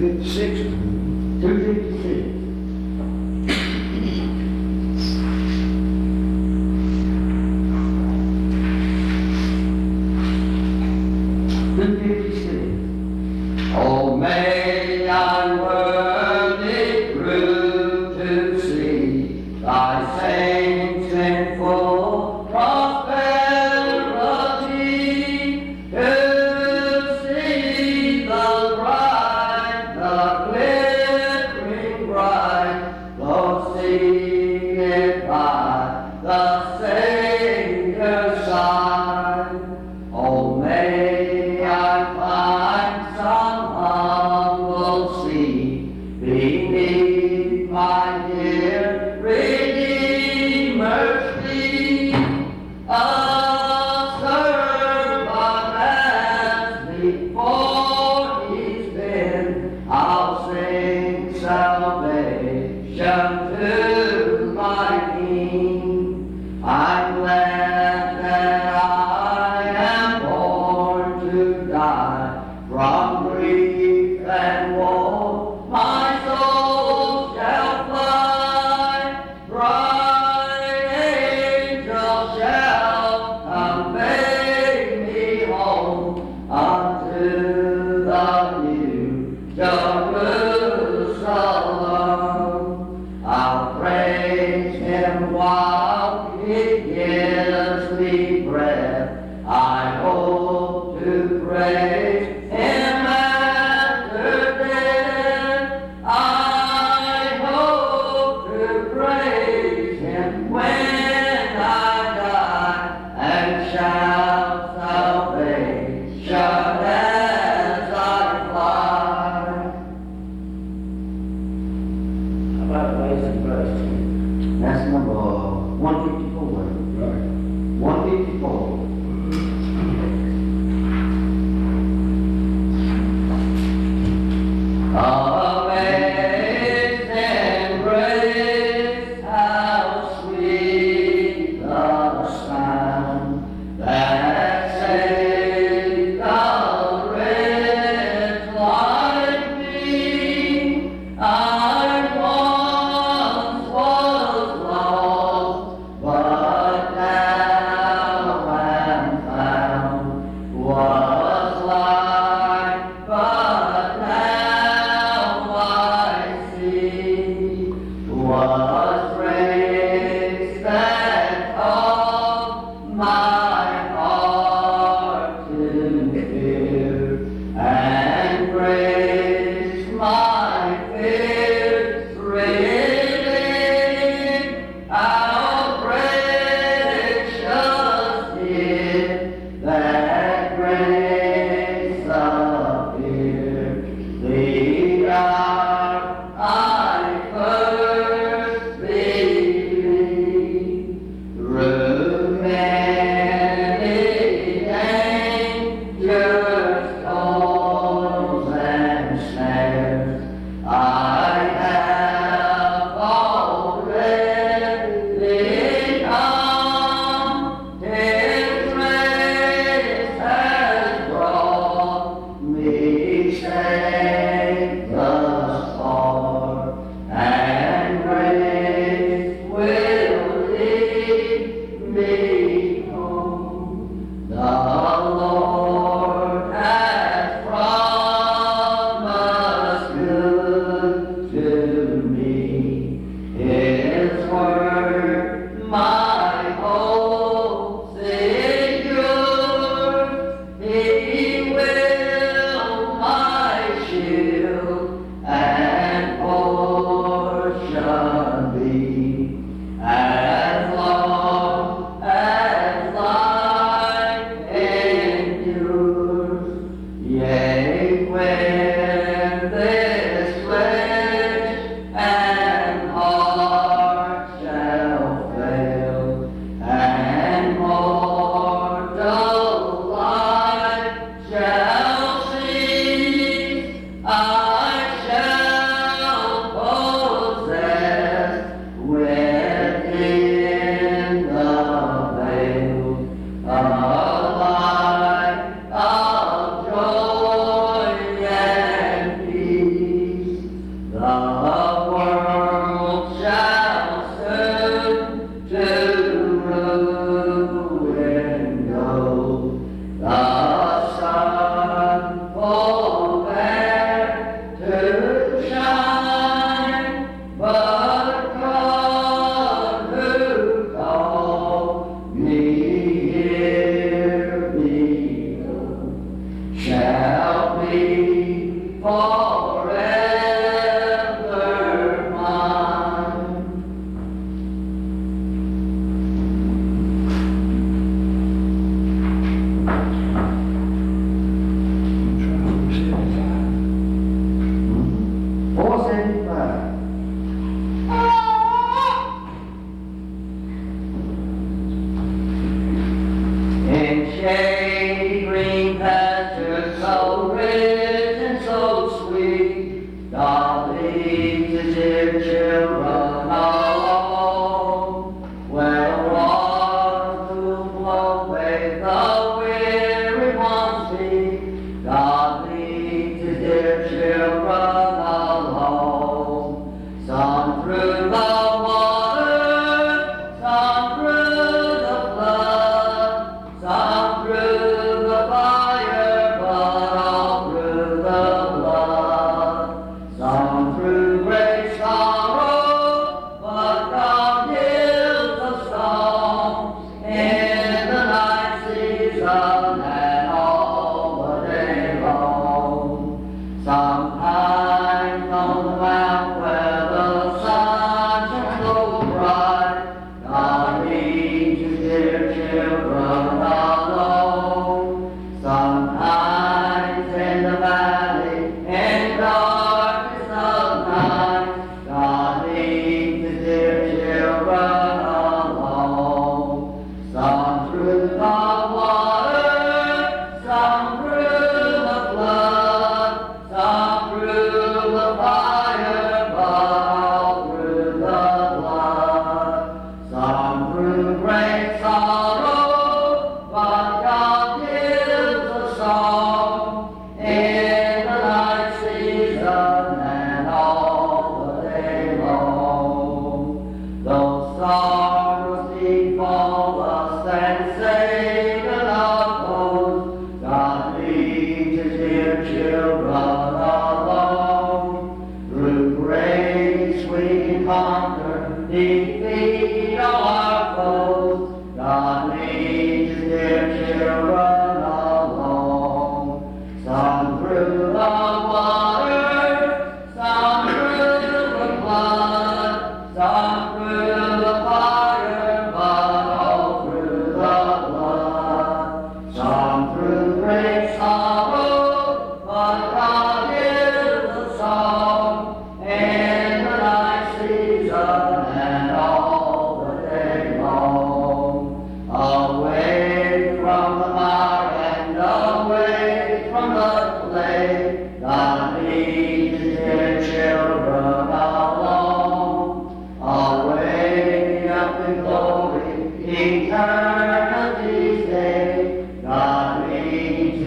256. 256. Oh, may I worthy prove to see thy saints in full prosperity, to see the bright, the glittering bright, Lord, seated by the Savior's side. Oh, may I find some humble seat beneath my dear Redeemer's feet, a servant as before He's been. I'll sing salvation to my King. I'm glad that I am born to die from grief and woe. My soul shall fly, bright angels shall convey me home unto the new Jerusalem. I'll praise Him while He gives me breath. I hope to praise Him after death. I hope to praise Him when I die, and shout salvation as I fly. How about Amazing Grace? That's number 154. Right. 154.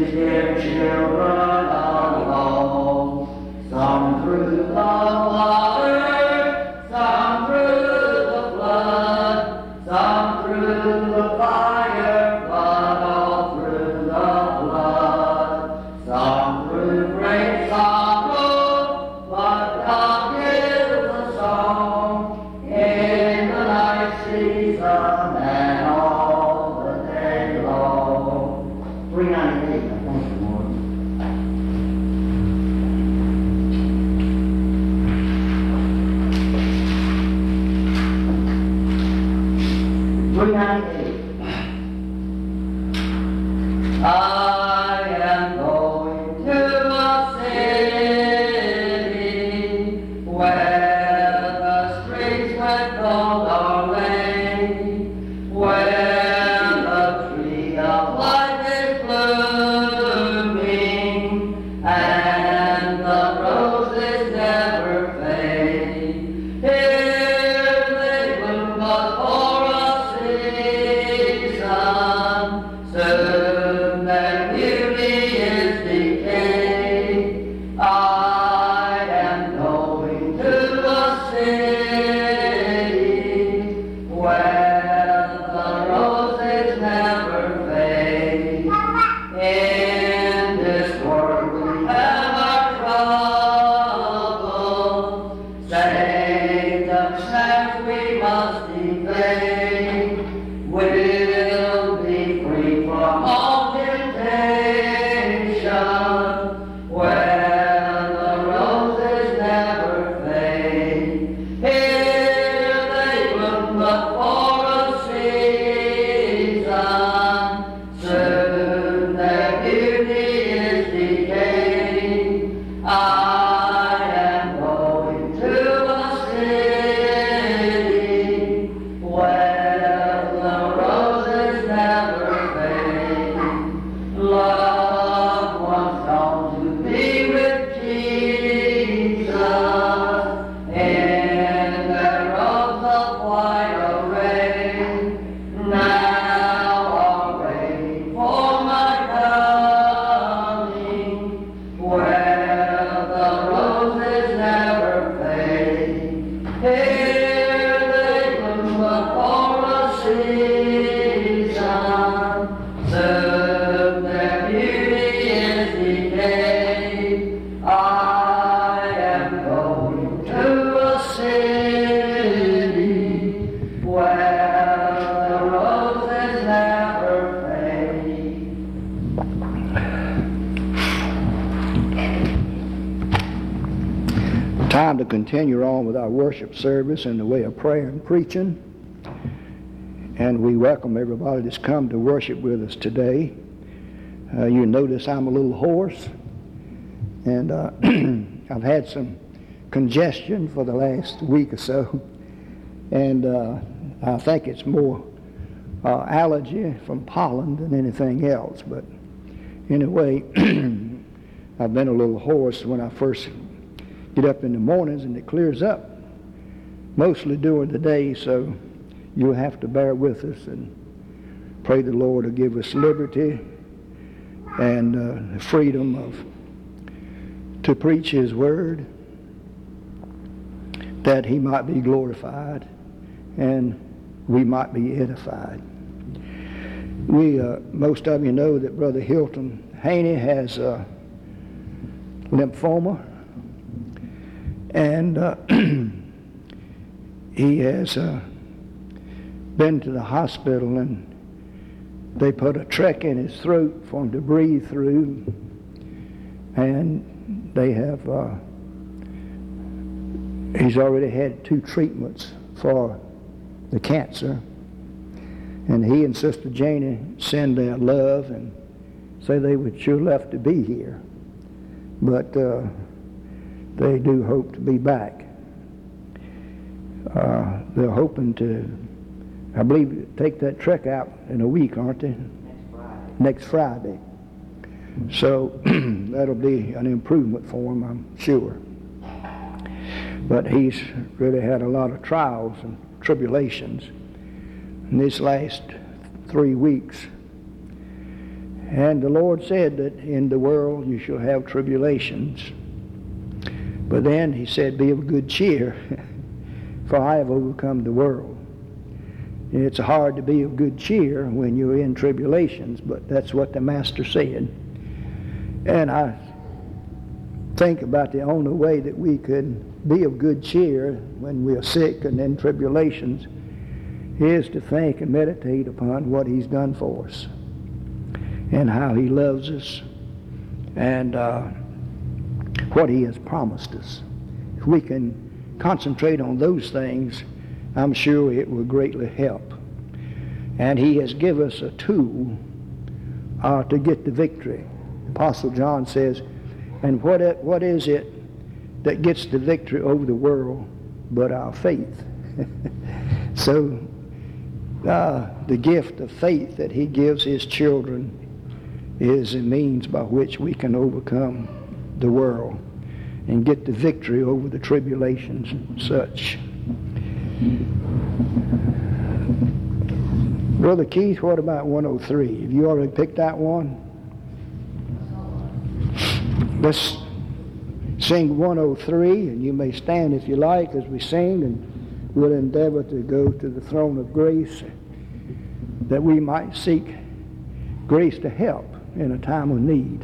his dear children alone. Some through the water, some through the flood, some through the fire, but all through the blood. Some through great sorrow, but God gives a song in the night season and all the day long. 398, I think, Lord. 398. I am going to a city where the streets with gold are laid, where the tree of life is blooming, and the roses never fade. Here they bloom but for a season, soon their beauty is decayed. I am going to a city where the roses never fade. In this world we have our troubles, Satan's snares we must evade. We'll be free from all temptation, where the roses never fade. Here they bloom but for a season, soon their beauty is decayed. I am going to a city where the roses never fade. Loved ones gone to be with Jesus in their robes of white array. Now are waiting for my coming, where the roses never fade. Here they bloom but for a season, soon their beauty is decayed. I am going to a city where the roses never fade. Time to continue on with our worship service in the way of prayer and preaching. And we welcome everybody that's come to worship with us today. You notice I'm a little hoarse, and I've had some congestion for the last week or so, and I think it's more allergy from pollen than anything else. But anyway, I've been a little hoarse when I first get up in the mornings, and it clears up mostly during the day, so you'll have to bear with us and pray the Lord to give us liberty and freedom to preach His Word, that He might be glorified and we might be edified. Most of you know that Brother Hilton Haney has lymphoma, and he has been to the hospital, and they put a trach in his throat for him to breathe through, and they have he's already had 2 treatments for the cancer, and he and Sister Janie send their love and say they would sure love to be here, but they do hope to be back. They're hoping to, I believe, take that trach out in a week, aren't they? Next Friday. So that'll be an improvement for him, I'm sure. But he's really had a lot of trials and tribulations in these last 3 weeks. And the Lord said that in the world you shall have tribulations. But then he said, be of good cheer, for I have overcome the world. It's hard to be of good cheer when you're in tribulations, but that's what the Master said. And I think about the only way that we could be of good cheer when we are sick and in tribulations is to think and meditate upon what he's done for us and how he loves us and what he has promised us. If we can concentrate on those things, I'm sure it will greatly help. And he has given us a tool to get the victory. Apostle John says, and what is it that gets the victory over the world but our faith? So the gift of faith that he gives his children is a means by which we can overcome the world and get the victory over the tribulations and such. Brother Keith, what about 103? Have you already picked that one? Let's sing 103, and you may stand if you like as we sing, and we'll endeavor to go to the throne of grace that we might seek grace to help in a time of need.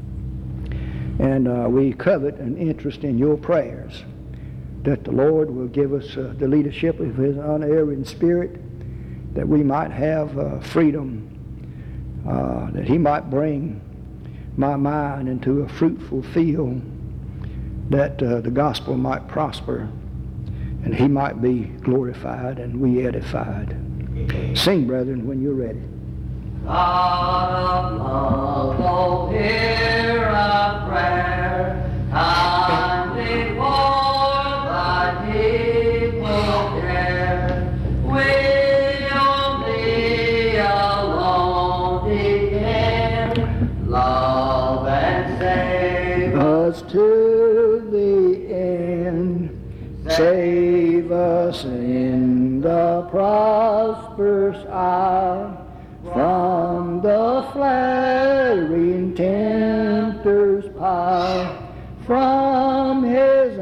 And we covet an interest in your prayers, that the Lord will give us the leadership of his unerring spirit, that we might have freedom, that he might bring my mind into a fruitful field, that the gospel might prosper, and he might be glorified and we edified. Sing, brethren, when you're ready. God of love, oh, hear our prayer, kindly for thy people care. We on thee alone depend, love and save us to the end. Save us in the prosperous hour, from the flattering tempter's power, from his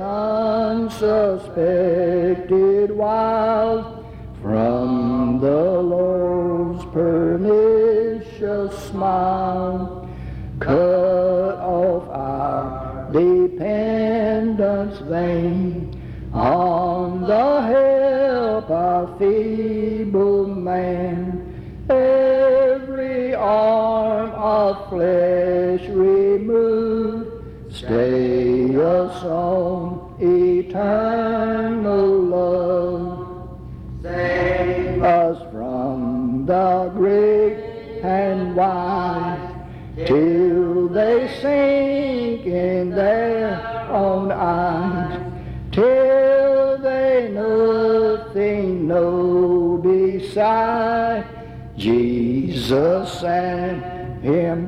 unsuspected wiles, from the Lord's pernicious smile. Cut off our dependence vain on the help of feeble man. Every arm of flesh remove, stay us on eternal love. Save us from the great and wide, till they sink in their own eyes, till they nothing know beside Jesus and him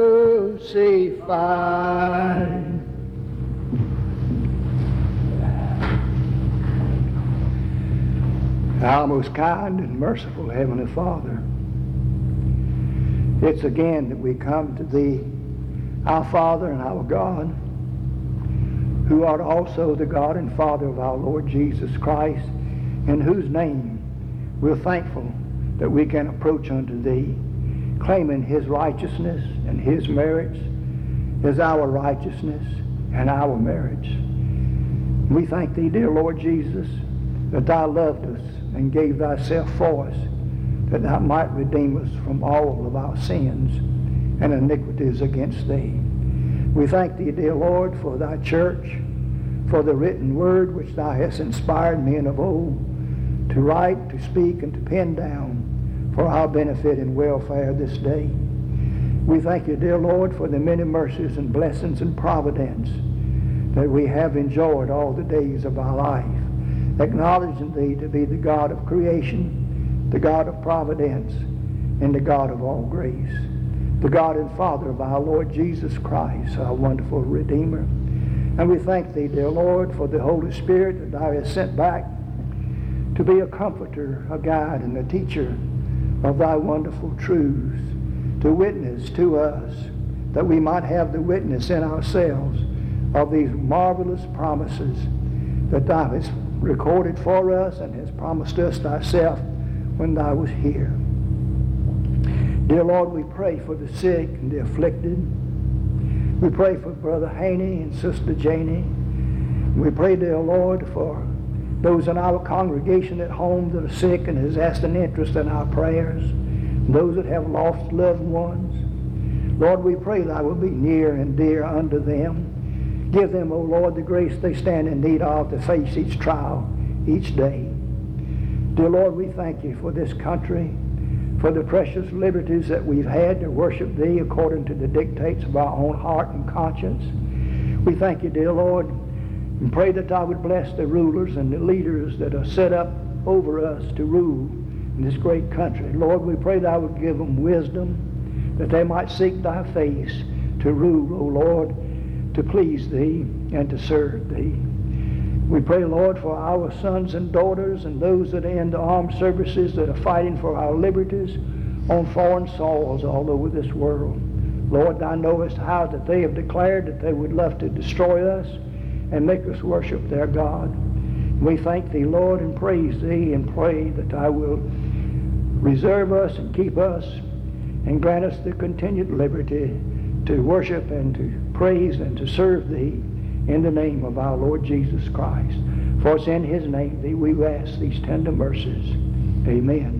crucified. Our most kind and merciful Heavenly Father, it's again that we come to Thee, our Father and our God, who art also the God and Father of our Lord Jesus Christ, in whose name we're thankful that we can approach unto Thee, claiming His righteousness and His merits as our righteousness and our merits. We thank Thee, dear Lord Jesus, that Thou loved us and gave Thyself for us, that Thou might redeem us from all of our sins and iniquities against Thee. We thank Thee, dear Lord, for Thy church, for the written word which Thou hast inspired men of old to write, to speak, and to pen down for our benefit and welfare this day. We thank You, dear Lord, for the many mercies and blessings and providence that we have enjoyed all the days of our life, acknowledging Thee to be the God of creation, the God of providence, and the God of all grace, the God and Father of our Lord Jesus Christ, our wonderful Redeemer. And we thank Thee, dear Lord, for the Holy Spirit that Thou hast sent back to be a comforter, a guide, and a teacher of Thy wonderful truths, to witness to us, that we might have the witness in ourselves of these marvelous promises that thou hast recorded for us and hast promised us thyself when thou was here. Dear Lord, we pray for the sick and the afflicted. We pray for Brother Haney and Sister Janie. We pray, dear Lord, for those in our congregation at home that are sick and has asked an interest in our prayers, those that have lost loved ones. Lord, we pray thou will be near and dear unto them. Give them, O Lord, the grace they stand in need of to face each trial each day. Dear Lord, we thank you for this country, for the precious liberties that we've had to worship thee according to the dictates of our own heart and conscience. We thank you, dear Lord, and pray that thou would bless the rulers and the leaders that are set up over us to rule in this great country. Lord, we pray thou would give them wisdom, that they might seek thy face to rule, O Lord, to please thee and to serve thee. We pray, Lord, for our sons and daughters and those that are in the armed services that are fighting for our liberties on foreign soils all over this world. Lord, thou knowest how that they have declared that they would love to destroy us and make us worship their God. We thank thee, Lord, and praise thee and pray that thou will reserve us and keep us and grant us the continued liberty to worship and to praise and to serve thee in the name of our Lord Jesus Christ. For it's in his name that we ask these tender mercies. Amen.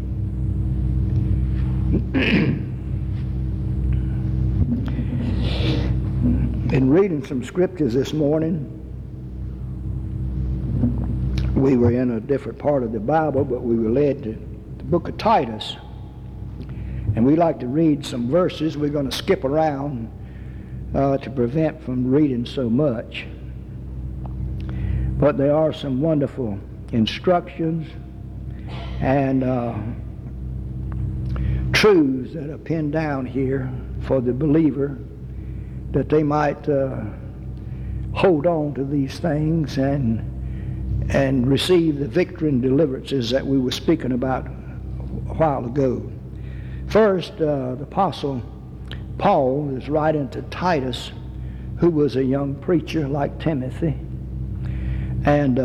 In reading some scriptures this morning, we were in a different part of the Bible, but we were led to the book of Titus. And we like to read some verses. We're going to skip around to prevent from reading so much. But there are some wonderful instructions and truths that are pinned down here for the believer, that they might hold on to these things and receive the victory and deliverances that we were speaking about a while ago. First, the Apostle Paul is writing to Titus, who was a young preacher like Timothy. And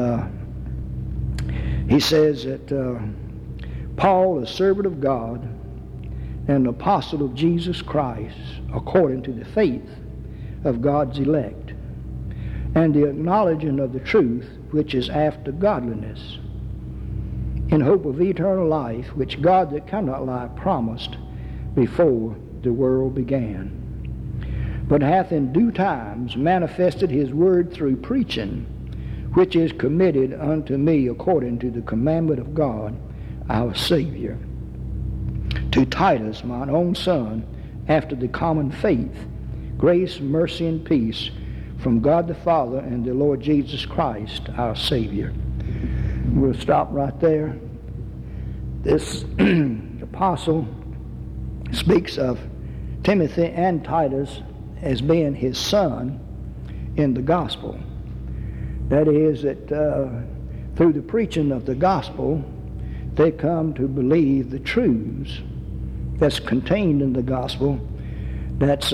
he says that Paul, a servant of God and an apostle of Jesus Christ, according to the faith of God's elect, and the acknowledging of the truth which is after godliness, in hope of eternal life, which God that cannot lie promised before the world began, but hath in due times manifested his word through preaching, which is committed unto me according to the commandment of God our Savior. To Titus, mine own son, after the common faith, grace, mercy, and peace from God the Father and the Lord Jesus Christ our Savior. We'll stop right there. This apostle speaks of Timothy and Titus as being his son in the gospel. That is, that through the preaching of the gospel, they come to believe the truths that's contained in the gospel that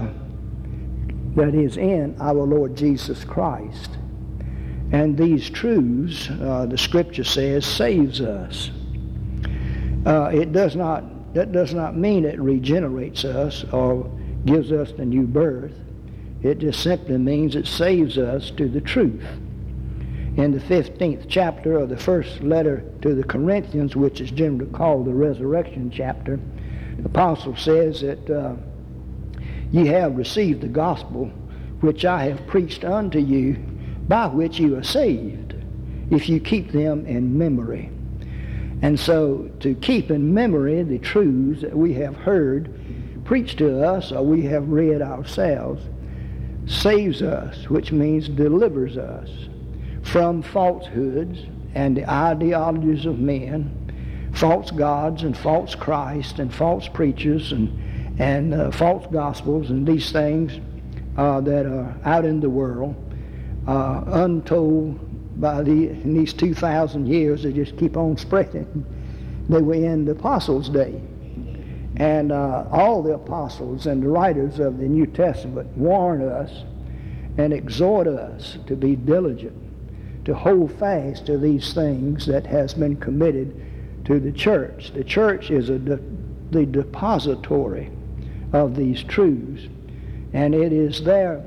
is in our Lord Jesus Christ. And these truths, the scripture says, saves us. That does not mean it regenerates us or gives us the new birth. It just simply means it saves us to the truth. In the 15th chapter of the first letter to the Corinthians, which is generally called the resurrection chapter, the apostle says that ye have received the gospel which I have preached unto you, by which you are saved, if you keep them in memory. And so to keep in memory the truths that we have heard preached to us or we have read ourselves saves us, which means delivers us from falsehoods and the ideologies of men, false gods and false Christ and false preachers and false gospels and these things that are out in the world, untold in these 2,000 years. They just keep on spreading. They were in the apostles' day. And all the apostles and the writers of the New Testament warn us and exhort us to be diligent, to hold fast to these things that has been committed to the church. The church is the depository of these truths, and it is their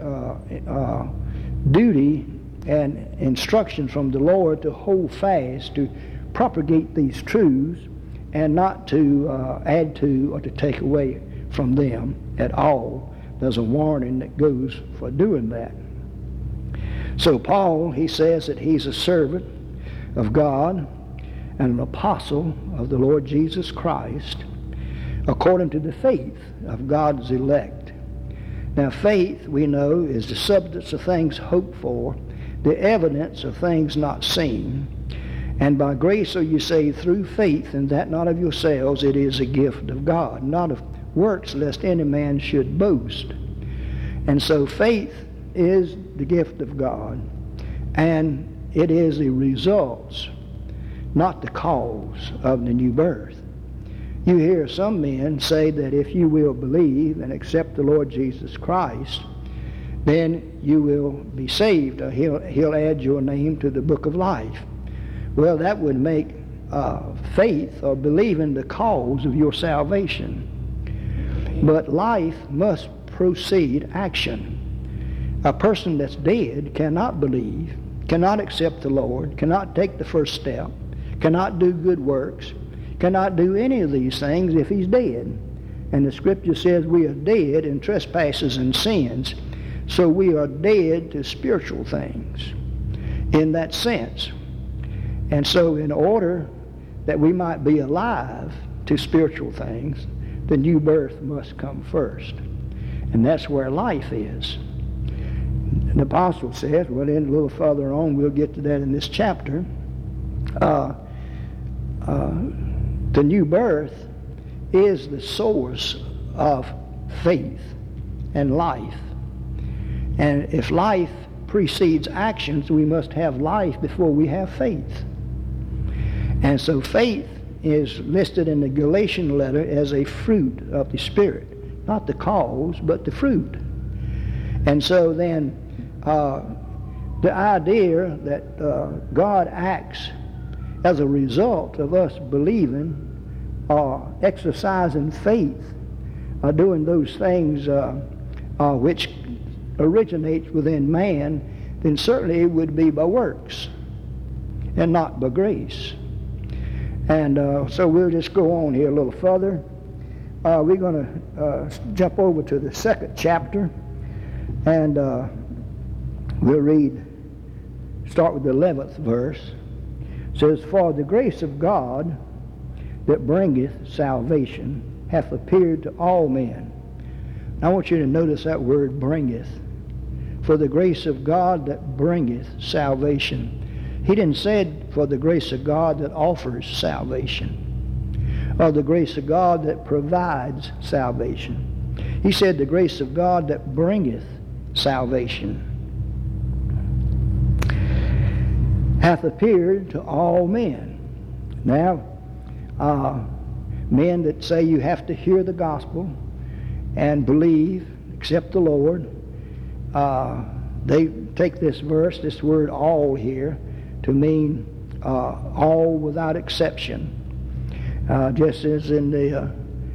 duty and instruction from the Lord to hold fast, to propagate these truths, and not to add to or to take away from them at all. There's a warning that goes for doing that. So Paul, he says that he's a servant of God and an apostle of the Lord Jesus Christ according to the faith of God's elect. Now faith, we know, is the substance of things hoped for, the evidence of things not seen. And by grace are you saved through faith, and that not of yourselves, it is a gift of God, not of works, lest any man should boast. And so faith is the gift of God, and it is the results, not the cause of the new birth. You hear some men say that if you will believe and accept the Lord Jesus Christ, then you will be saved, or he'll add your name to the book of life. Well, that would make faith or believing the cause of your salvation. But life must precede action. A person that's dead cannot believe, cannot accept the Lord, cannot take the first step, cannot do good works, cannot do any of these things if he's dead. And the Scripture says we are dead in trespasses and sins, so we are dead to spiritual things in that sense. And so in order that we might be alive to spiritual things, the new birth must come first. And that's where life is. The apostle says, well, then a little further on, we'll get to that in this chapter, the new birth is the source of faith and life. And if life precedes actions, we must have life before we have faith. And so faith is listed in the Galatian letter as a fruit of the Spirit. Not the cause, but the fruit. And so then the idea that God acts as a result of us believing or exercising faith or doing those things which originates within man, then certainly it would be by works and not by grace. And so we'll just go on here a little further. We're going to jump over to the second chapter, and we'll start with the 11th verse. It says, "For the grace of God that bringeth salvation hath appeared to all men." Now I want you to notice that word, bringeth. For the grace of God that bringeth salvation. He didn't say for the grace of God that offers salvation, or the grace of God that provides salvation. He said the grace of God that bringeth salvation hath appeared to all men. Now, men that say you have to hear the gospel and believe, accept the Lord, they take this verse, this word all here, to mean all without exception. Just as in the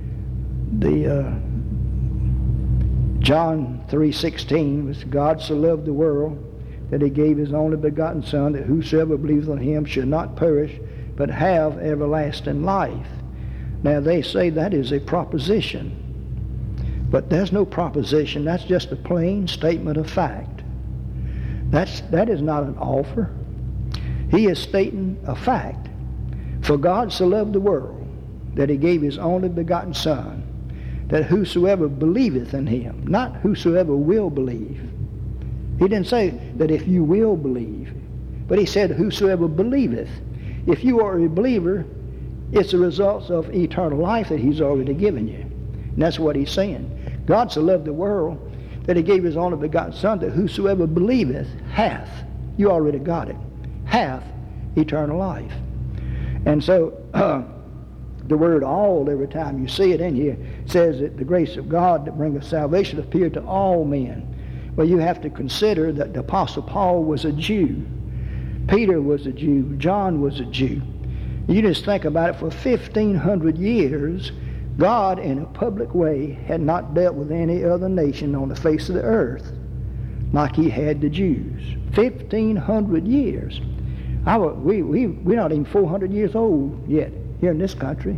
John 3:16, was God so loved the world that he gave his only begotten Son, that whosoever believes on him should not perish, but have everlasting life. Now they say that is a proposition. But there's no proposition. That's just a plain statement of fact. That is not an offer. He is stating a fact. For God so loved the world that he gave his only begotten Son, that whosoever believeth in him, not whosoever will believe. He didn't say that if you will believe, but he said whosoever believeth. If you are a believer, it's the results of eternal life that he's already given you. And that's what he's saying. God so loved the world that he gave his only begotten Son, that whosoever believeth hath, you already got it, hath eternal life. And so the word all every time you see it in here. It says that the grace of God that bringeth salvation appeared to all men. Well, you have to consider that the Apostle Paul was a Jew. Peter was a Jew. John was a Jew. You just think about it, for 1,500 years, God in a public way had not dealt with any other nation on the face of the earth like he had the Jews. 1,500 years. We're not even 400 years old yet here in this country.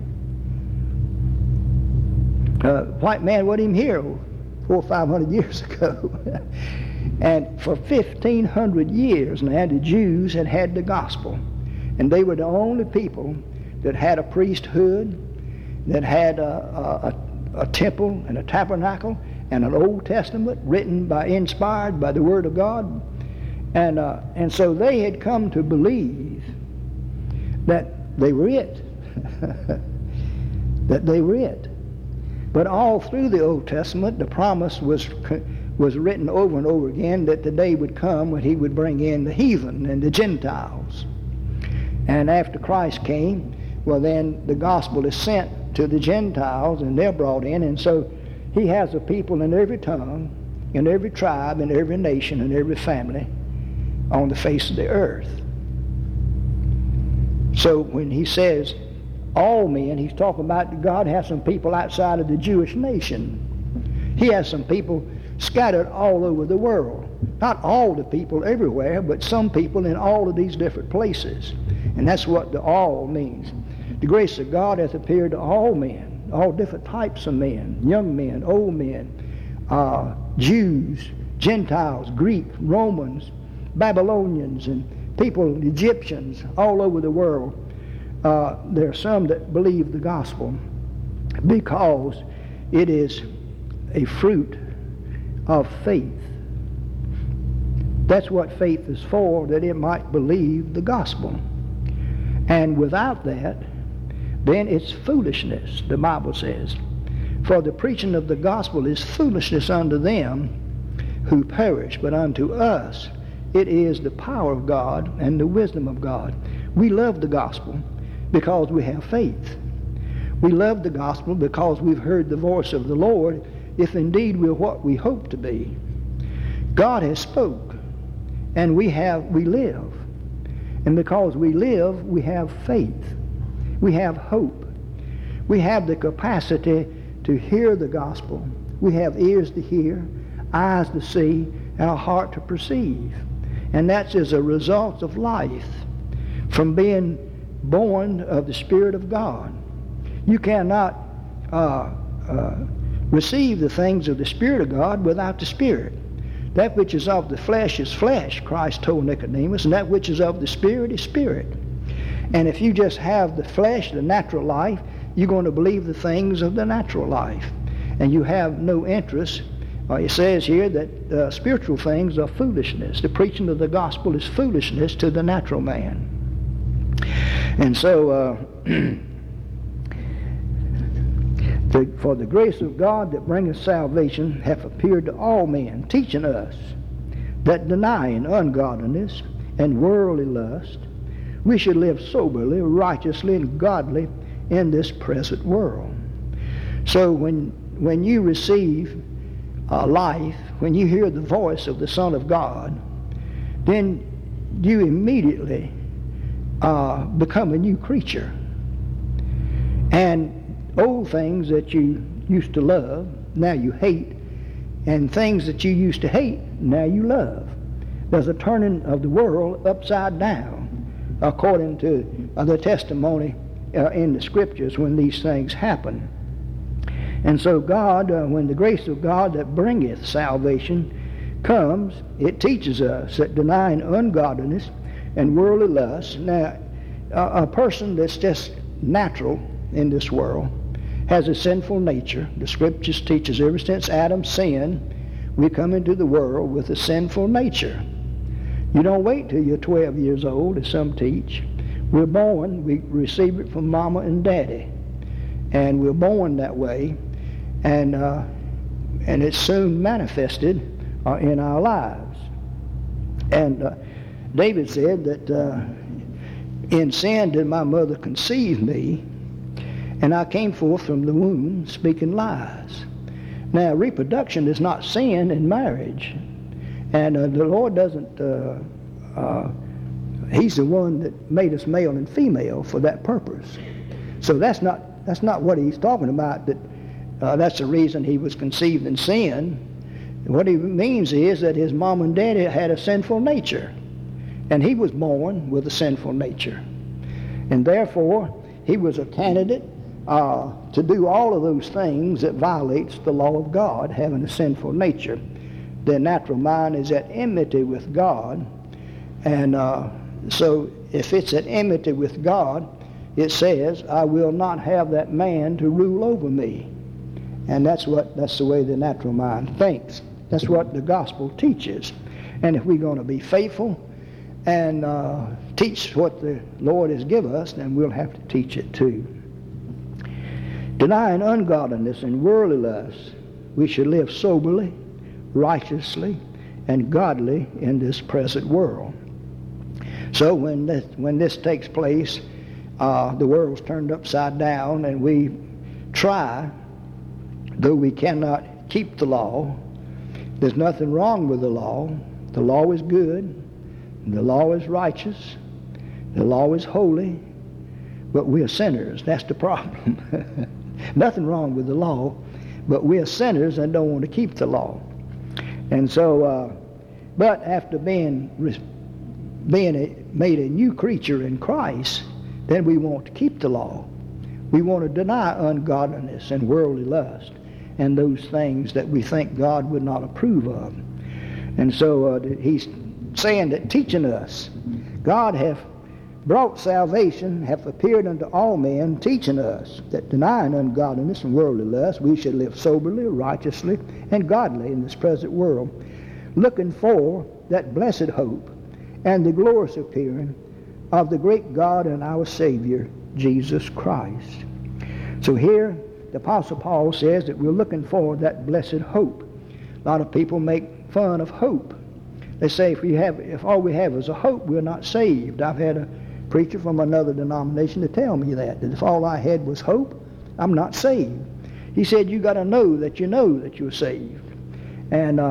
White man wasn't even here 400 or 500 years ago. And for 1,500 years now, the Jews had had the gospel. And they were the only people that had a priesthood, that had a temple and a tabernacle and an Old Testament inspired by the Word of God. And so they had come to believe that they were it. That they were it. But all through the Old Testament, the promise was written over and over again that the day would come when he would bring in the heathen and the Gentiles. And after Christ came, well then the gospel is sent to the Gentiles and they're brought in. And so he has a people in every tongue, in every tribe, in every nation, in every family on the face of the earth. So when he says all men, he's talking about God has some people outside of the Jewish nation. He has some people scattered all over the world. Not all the people everywhere, but some people in all of these different places. And that's what the all means. The grace of God hath appeared to all men, all different types of men, young men, old men, Jews, Gentiles, Greek, Romans, Babylonians, and people, Egyptians, all over the world. There are some that believe the gospel because it is a fruit of faith. That's what faith is for, that it might believe the gospel. And without that, then it's foolishness, the Bible says. For the preaching of the gospel is foolishness unto them who perish, but unto us it is the power of God and the wisdom of God. We love the gospel because we have faith. We love the gospel because we've heard the voice of the Lord, if indeed we're what we hope to be. God has spoke, and we live. And because we live, we have faith. We have hope. We have the capacity to hear the gospel. We have ears to hear, eyes to see, and a heart to perceive. And that's as a result of life, from being born of the Spirit of God. You cannot receive the things of the Spirit of God without the Spirit. That which is of the flesh is flesh, Christ told Nicodemus, and that which is of the Spirit is spirit. And if you just have the flesh, the natural life, you're going to believe the things of the natural life. And you have no interest. It says here that spiritual things are foolishness. The preaching of the gospel is foolishness to the natural man. And so, for the grace of God that bringeth salvation hath appeared to all men, teaching us that denying ungodliness and worldly lust, we should live soberly, righteously, and godly in this present world. So when you receive life, when you hear the voice of the Son of God, then you immediately become a new creature. And old things that you used to love, now you hate. And things that you used to hate, now you love. There's a turning of the world upside down, according to the testimony in the Scriptures when these things happen. And so God, when the grace of God that bringeth salvation comes, it teaches us that denying ungodliness and worldly lust. Now, a person that's just natural in this world has a sinful nature. The Scriptures teach us ever since Adam sinned, we come into the world with a sinful nature. You don't wait till you're 12 years old, as some teach. We're born, we receive it from mama and daddy. And we're born that way, and it's soon manifested in our lives. And David said that in sin did my mother conceive me, and I came forth from the womb speaking lies. Now, reproduction is not sin in marriage. And the Lord doesn't, He's the one that made us male and female for that purpose. So that's not what He's talking about, that's the reason He was conceived in sin. What He means is that His mom and daddy had a sinful nature. And He was born with a sinful nature. And therefore, He was a candidate to do all of those things that violates the law of God, having a sinful nature. The natural mind is at enmity with God, and so if it's at enmity with God, it says, I will not have that man to rule over me. And that's the way the natural mind thinks. That's what the gospel teaches. And if we're going to be faithful and teach what the Lord has given us, then we'll have to teach it too. Denying ungodliness and worldly lust, we should live soberly, righteously, and godly in this present world. So when this takes place, the world's turned upside down, and we try, though we cannot keep the law. There's nothing wrong with the law. The law is good. The law is righteous. The law is holy. But we're sinners. That's the problem. Nothing wrong with the law, but we're sinners and don't want to keep the law. And so, but after being made a new creature in Christ, then we want to keep the law. We want to deny ungodliness and worldly lust and those things that we think God would not approve of. And so He's saying that, teaching us, God hath brought salvation, hath appeared unto all men, teaching us that denying ungodliness and worldly lust, we should live soberly, righteously, and godly in this present world, looking for that blessed hope and the glorious appearing of the great God and our Savior, Jesus Christ. So here, the Apostle Paul says that we're looking for that blessed hope. A lot of people make fun of hope. They say if all we have is a hope, we're not saved. I've had a preacher from another denomination to tell me that if all I had was hope, I'm not saved. He said, you got to know that you're saved. And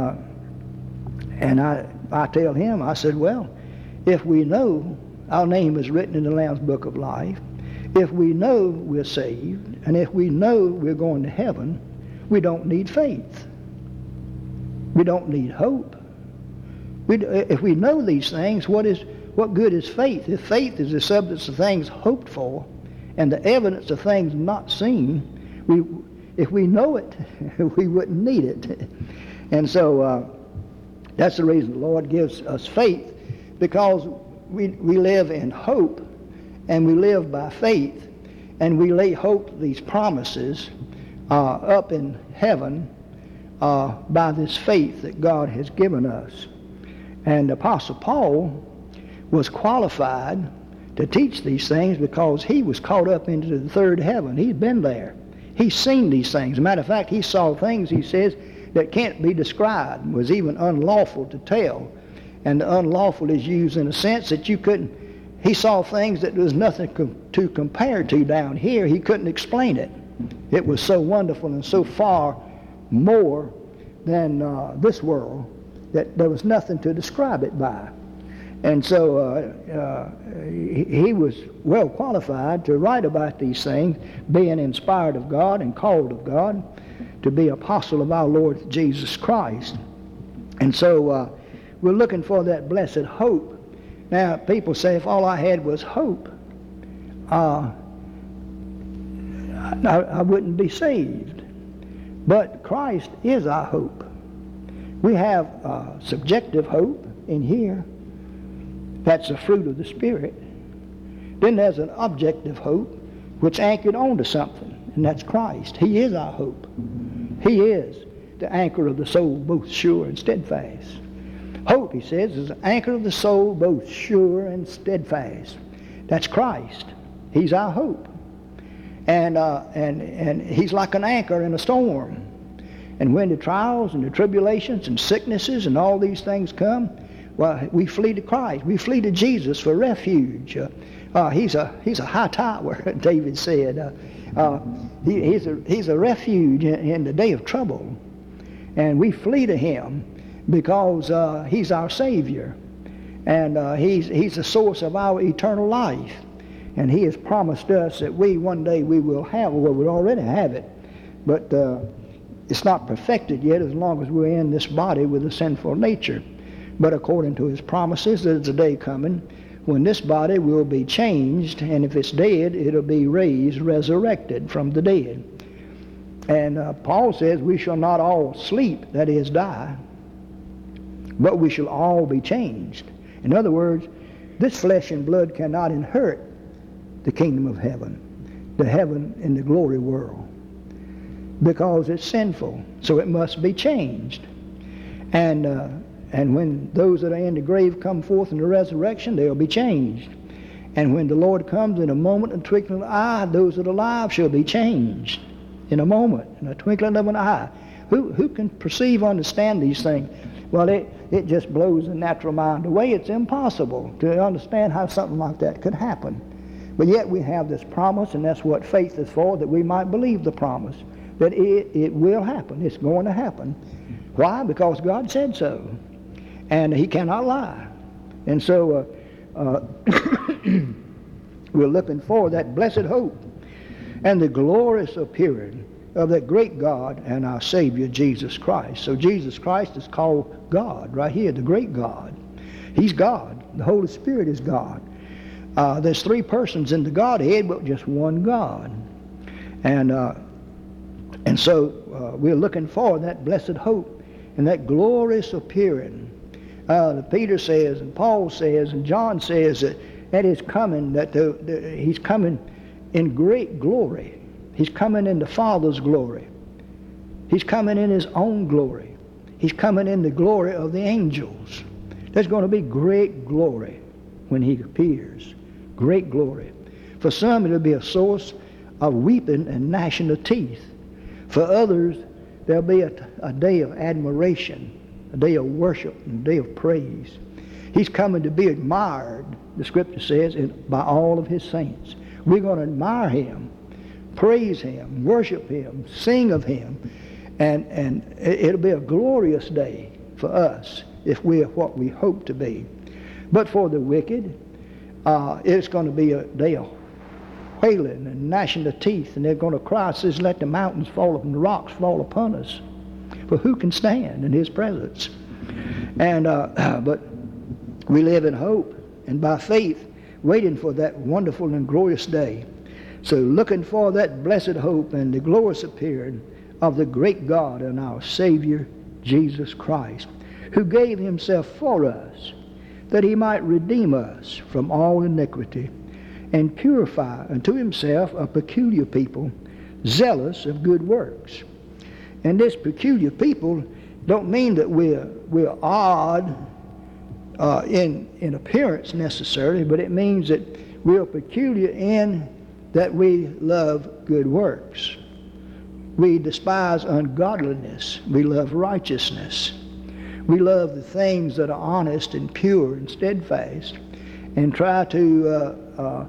I tell him, I said, well, if we know our name is written in the Lamb's Book of Life, if we know we're saved, and if we know we're going to heaven, we don't need faith. We don't need hope. If we know these things, what good is faith? If faith is the substance of things hoped for and the evidence of things not seen, if we know it, we wouldn't need it. And so that's the reason the Lord gives us faith, because we live in hope and we live by faith, and we lay hope of these promises up in heaven by this faith that God has given us. And the Apostle Paul was qualified to teach these things because he was caught up into the third heaven. He'd been there. He's seen these things. As a matter of fact, he saw things, he says, that can't be described, was even unlawful to tell. And the unlawful is used in a sense that he saw things that there was nothing to compare to down here. He couldn't explain it. It was so wonderful and so far more than this world that there was nothing to describe it by. And so he was well qualified to write about these things, being inspired of God and called of God to be apostle of our Lord Jesus Christ. And so we're looking for that blessed hope. Now, people say, if all I had was hope, I wouldn't be saved. But Christ is our hope. We have subjective hope in here. That's the fruit of the Spirit. Then there's an objective hope which anchored onto something, and that's Christ. He is our hope. He is the anchor of the soul, both sure and steadfast. Hope, he says, is the anchor of the soul, both sure and steadfast. That's Christ. He's our hope. And he's like an anchor in a storm. And when the trials and the tribulations and sicknesses and all these things come, well, we flee to Christ. We flee to Jesus for refuge. He's a high tower, David said. He's a refuge in the day of trouble. And we flee to him because he's our Savior. And he's the source of our eternal life. And he has promised us that one day we will have, well, we already have it. But it's not perfected yet as long as we're in this body with a sinful nature. But according to his promises, there's a day coming when this body will be changed, and if it's dead, it'll be raised, resurrected from the dead. And Paul says we shall not all sleep, that is, die, but we shall all be changed. In other words, this flesh and blood cannot inherit the kingdom of heaven, the heaven in the glory world, because it's sinful, so it must be changed. And when those that are in the grave come forth in the resurrection, they'll be changed. And when the Lord comes in a moment, in a twinkling of an eye, those that are alive shall be changed in a moment, in a twinkling of an eye. Who can perceive, understand these things? Well, it just blows the natural mind away. It's impossible to understand how something like that could happen. But yet we have this promise, and that's what faith is for, that we might believe the promise, that it will happen. It's going to happen. Why? Because God said so. And he cannot lie. And so we're looking for that blessed hope and the glorious appearing of that great God and our Savior, Jesus Christ. So Jesus Christ is called God right here, the great God. He's God. The Holy Spirit is God. There's three persons in the Godhead, but just one God. And so we're looking for that blessed hope and that glorious appearing. Peter says, and Paul says, and John says that is coming, that he's coming in great glory. He's coming in the Father's glory. He's coming in his own glory. He's coming in the glory of the angels. There's going to be great glory when he appears. Great glory. For some, it'll be a source of weeping and gnashing of teeth. For others, there'll be a day of admiration, a day of worship, and a day of praise. He's coming to be admired, the Scripture says, by all of his saints. We're going to admire him, praise him, worship him, sing of him, and it'll be a glorious day for us if we're what we hope to be. But for the wicked, it's going to be a day of wailing and gnashing of teeth, and they're going to cry, says, let the mountains fall and the rocks fall upon us. For who can stand in his presence? And but we live in hope and by faith, waiting for that wonderful and glorious day. So looking for that blessed hope and the glorious appearing of the great God and our Savior, Jesus Christ, who gave himself for us, that he might redeem us from all iniquity and purify unto himself a peculiar people, zealous of good works. And this peculiar people don't mean that we're odd in appearance necessarily, but it means that we are peculiar in that we love good works. We despise ungodliness. We love righteousness. We love the things that are honest and pure and steadfast, and try to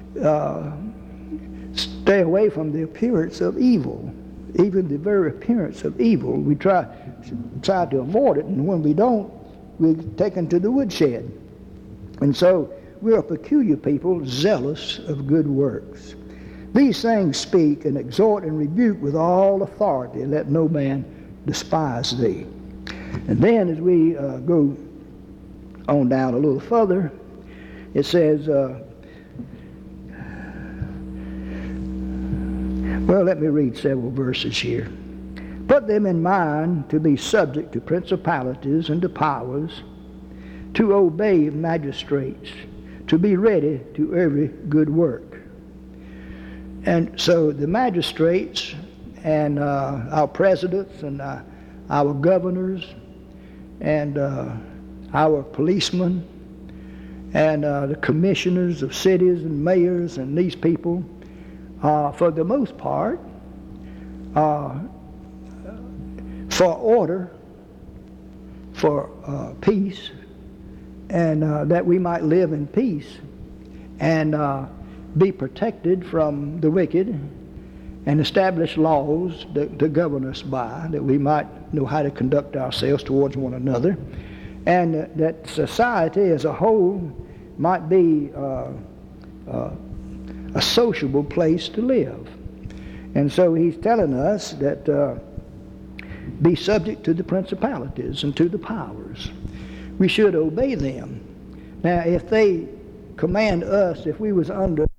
stay away from the appearance of evil. Even the very appearance of evil, we try to avoid it, and when we don't, we're taken to the woodshed. And so we're a peculiar people, zealous of good works. These things speak and exhort and rebuke with all authority. Let no man despise thee. And then as we go on down a little further, it says, well, let me read several verses here. Put them in mind to be subject to principalities and to powers, to obey magistrates, to be ready to every good work. And so the magistrates and our presidents and our governors and our policemen and the commissioners of cities and mayors and these people, for the most part, for order, for peace, and that we might live in peace and be protected from the wicked, and establish laws to govern us by, that we might know how to conduct ourselves towards one another, and that society as a whole might be a sociable place to live. And so he's telling us that be subject to the principalities and to the powers. We should obey them. Now, if they command us, if we was under